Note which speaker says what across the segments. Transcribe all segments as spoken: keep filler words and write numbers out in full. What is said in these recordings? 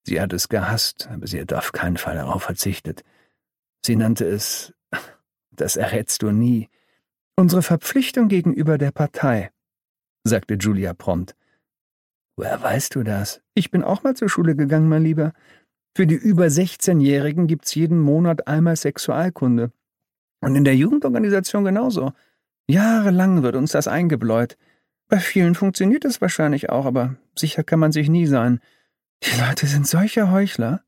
Speaker 1: Sie hat es gehasst, aber sie hat auf keinen Fall darauf verzichtet. Sie nannte es, das errätst du nie, unsere Verpflichtung gegenüber der Partei, sagte Julia prompt. Woher weißt du das? Ich bin auch mal zur Schule gegangen, mein Lieber. Für die über sechzehnjährigen gibt's jeden Monat einmal Sexualkunde. Und in der Jugendorganisation genauso. Jahrelang wird uns das eingebläut. Bei vielen funktioniert es wahrscheinlich auch, aber sicher kann man sich nie sein. Die Leute sind solche Heuchler.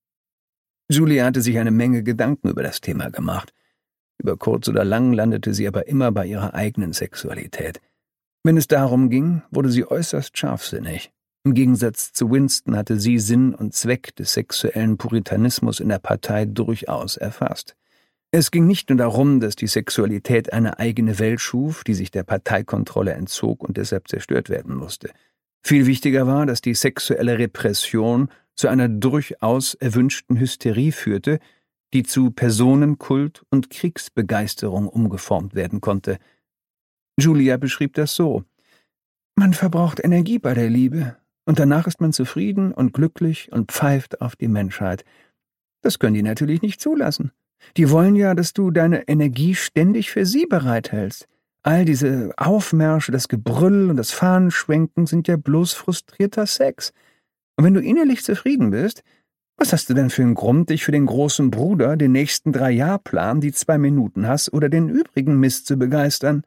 Speaker 1: Julia hatte sich eine Menge Gedanken über das Thema gemacht. Über kurz oder lang landete sie aber immer bei ihrer eigenen Sexualität. Wenn es darum ging, wurde sie äußerst scharfsinnig. Im Gegensatz zu Winston hatte sie Sinn und Zweck des sexuellen Puritanismus in der Partei durchaus erfasst. Es ging nicht nur darum, dass die Sexualität eine eigene Welt schuf, die sich der Parteikontrolle entzog und deshalb zerstört werden musste. Viel wichtiger war, dass die sexuelle Repression zu einer durchaus erwünschten Hysterie führte, die zu Personenkult und Kriegsbegeisterung umgeformt werden konnte. Julia beschrieb das so: Man verbraucht Energie bei der Liebe, und danach ist man zufrieden und glücklich und pfeift auf die Menschheit. Das können die natürlich nicht zulassen. Die wollen ja, dass du deine Energie ständig für sie bereithältst. All diese Aufmärsche, das Gebrüll und das Fahnenschwenken sind ja bloß frustrierter Sex. Und wenn du innerlich zufrieden bist, was hast du denn für einen Grund, dich für den großen Bruder, den nächsten Drei-Jahr-Plan, die zwei Minuten hast, oder den übrigen Mist zu begeistern?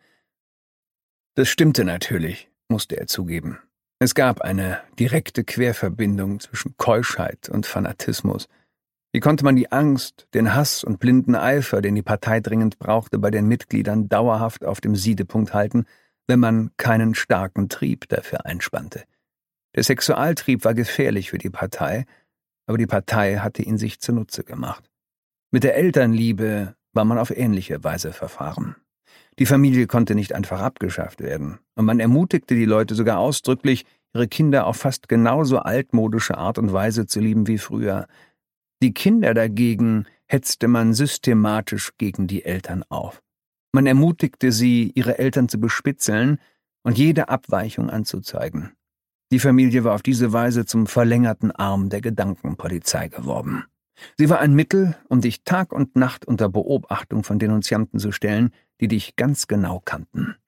Speaker 1: Das stimmte natürlich, musste er zugeben. Es gab eine direkte Querverbindung zwischen Keuschheit und Fanatismus. Wie konnte man die Angst, den Hass und blinden Eifer, den die Partei dringend brauchte, bei den Mitgliedern dauerhaft auf dem Siedepunkt halten, wenn man keinen starken Trieb dafür einspannte? Der Sexualtrieb war gefährlich für die Partei, aber die Partei hatte ihn sich zunutze gemacht. Mit der Elternliebe war man auf ähnliche Weise verfahren. Die Familie konnte nicht einfach abgeschafft werden, und man ermutigte die Leute sogar ausdrücklich, ihre Kinder auf fast genauso altmodische Art und Weise zu lieben wie früher. Die Kinder dagegen hetzte man systematisch gegen die Eltern auf. Man ermutigte sie, ihre Eltern zu bespitzeln und jede Abweichung anzuzeigen. Die Familie war auf diese Weise zum verlängerten Arm der Gedankenpolizei geworden. Sie war ein Mittel, um dich Tag und Nacht unter Beobachtung von Denunzianten zu stellen, die dich ganz genau kannten.